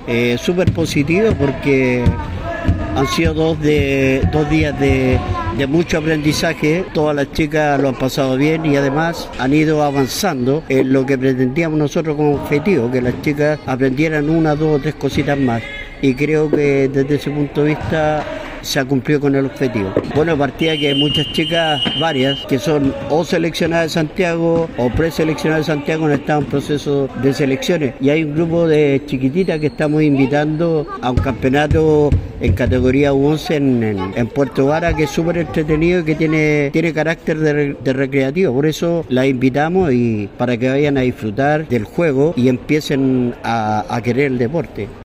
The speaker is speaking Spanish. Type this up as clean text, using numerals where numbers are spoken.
Súper positivo porque han sido dos días de mucho aprendizaje. Todas las chicas lo han pasado bien y además han ido avanzando en lo que pretendíamos nosotros como objetivo, que las chicas aprendieran una, dos o tres cositas más. Y creo que desde ese punto de vista se ha cumplido con el objetivo. Bueno, partía que hay muchas chicas, varias, que son o seleccionadas de Santiago o preseleccionadas de Santiago, no están en proceso de selecciones. Y hay un grupo de chiquititas que estamos invitando a un campeonato en categoría U11 en Puerto Vara, que es súper entretenido y que tiene carácter de recreativo. Por eso las invitamos y para que vayan a disfrutar del juego y empiecen a querer el deporte.